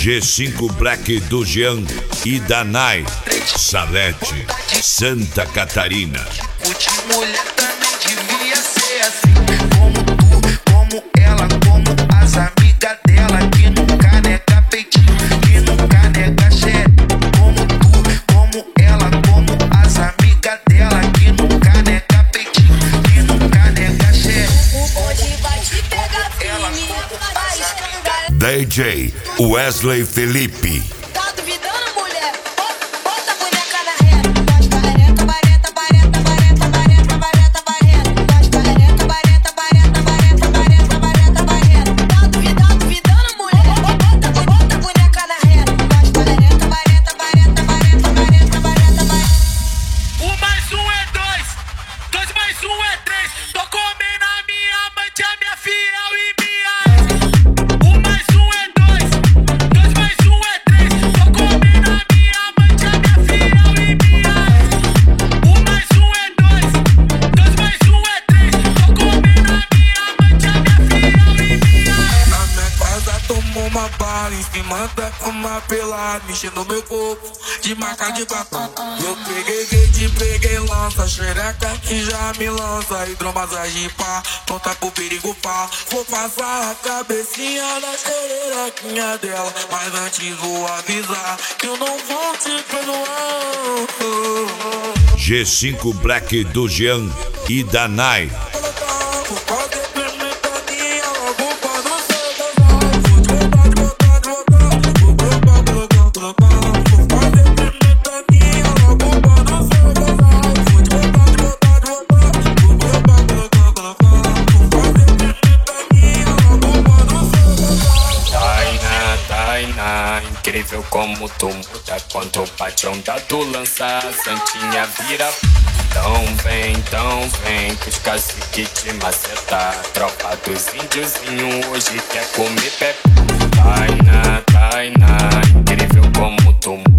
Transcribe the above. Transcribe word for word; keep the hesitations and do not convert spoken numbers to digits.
G cinco Black do Jean e da Nai, Salete, Santa Catarina. De mulher também devia ser assim, como tu, como ela, como as amigas dela, que nunca nega peitinho, que nunca nega xereca. Como tu, como ela, como as amigas dela, que nunca nega peitinho, que nunca nega xereca. Hoje vai te pegar firme, vai escangalhar. D J Wesley Felipe. Tá duvidando, mulher? Bota a boneca na reta. Nós pareta, bareta, bareta, bareta, bareta, bareta, bareta. Nós pareta, bareta, bareta, bareta, bareta, bareta, bareta. Tá duvidando, duvidando, mulher? Bota, bota a boneca na reta. Nós pareta, bareta, bareta, bareta, bareta, bareta, bareta. Um mais um é dois, dois mais um é três. Tô comendo a minha amante, a minha fiel e minha ex. Um mais um é dois, dois mais um é três. Tô comendo a minha amante, a minha fiel e minha ex. Um mais um é dois, dois mais um é três. Tô comendo a minha amante, a minha fiel e minha ex. Na minha casa tomou uma bala, em cima da cama pelada, mexendo meu corpo de marca de batom. Eu peguei gate, peguei lança, xereca que já me lança, hidromassagem pá, pronta pro perigo pá. Vou passar a cabecinha na xerequinha dela, mas antes vou avisar que eu não vou te perdoar. G cinco Black do Jean e da Nai. Tainá, Tainá, incrível como tu muda quando o patrão da tu lança, santinha vira. Então vem, então vem, que os caciques te maceta. Tropa dos índiozinho hoje quer comer pé. Tainá, Tainá, incrível como tu muda